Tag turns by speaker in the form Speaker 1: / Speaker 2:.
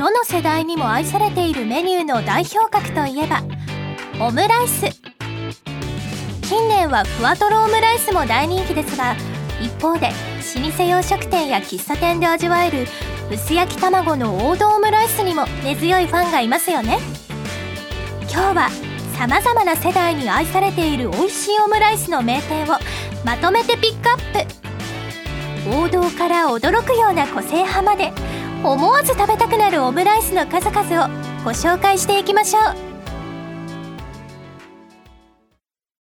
Speaker 1: どの世代にも愛されているメニューの代表格といえばオムライス。近年はふわとろオムライスも大人気ですが、一方で老舗洋食店や喫茶店で味わえる薄焼き卵の王道オムライスにも根強いファンがいますよね。今日はさまざまな世代に愛されている美味しいオムライスの名店をまとめてピックアップ。王道から驚くような個性派まで、思わず食べたくなるオムライスの数々をご紹介していきましょう。